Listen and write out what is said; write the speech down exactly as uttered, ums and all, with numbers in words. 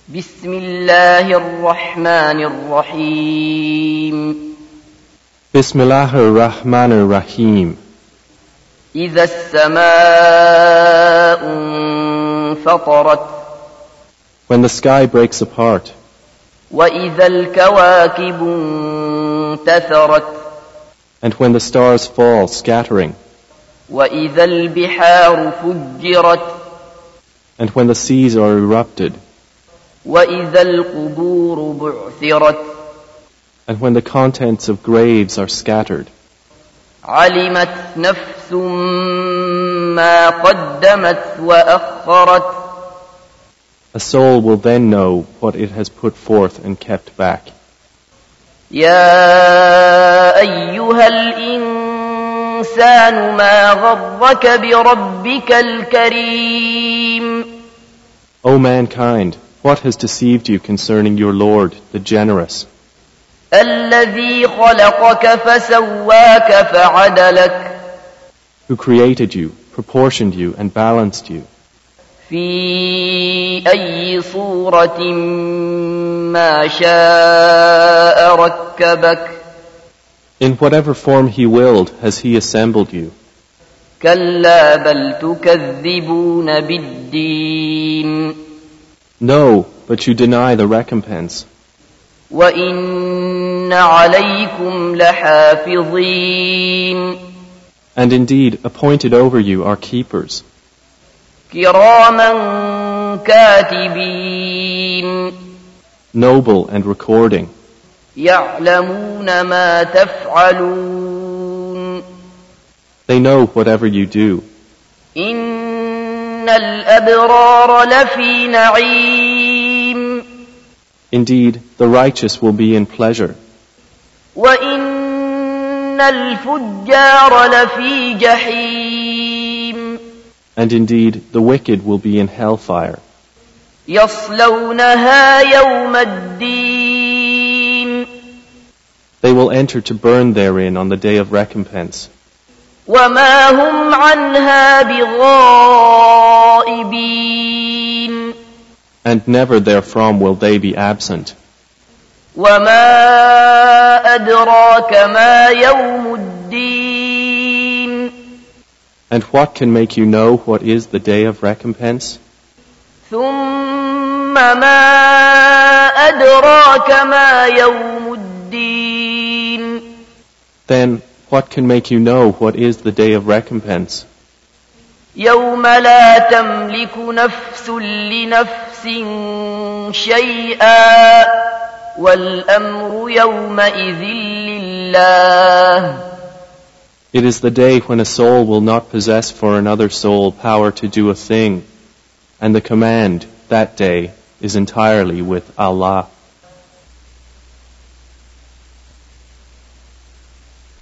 بسم الله الرحمن الرحيم بسم الله الرحمن الرحيم إذا السماء انفطرت When the sky breaks apart وإذا الكواكب انتثرت and when the stars fall scattering وإذا البحار فجرت and when the seas are erupted وإذا القبور بعثرت and when the contents of graves are scattered. علمت نفس ما قدمت وأخرت A soul will then know what it has put forth and kept back. يا أيها الإنسان ما غرك بربك الكريم O mankind, what has deceived you concerning your Lord, the generous, الذي خلقك فسواك فعدلك who created you, proportioned you, and balanced you? في أي صورة ما شاء ركبك In whatever form He willed has He assembled you. كلا بل تكذبون بالدين No, but you deny the recompense. وإن عليكم لحافظين And indeed, appointed over you are keepers, كراما كاتبين noble and recording, يعلمون ما تفعلون they know whatever you do. إن الأبرار لفي نعيم Indeed, the righteous will be in pleasure, وإن الفجار لفي جحيم and indeed, the wicked will be in hellfire. يصلونها يوم الدين They will enter to burn therein on the day of recompense, وما هم عنها بغائبين and never therefrom will they be absent. وما أدراك ما يوم الدين And what can make you know what is the day of recompense? ثم ما أدراك ما يوم الدين Then, what can make you know what is the day of recompense? يوم لا تملك نفس لنفس شيئا والأمر يومئذ لله It is the day when a soul will not possess for another soul power to do a thing, and the command that day is entirely with Allah.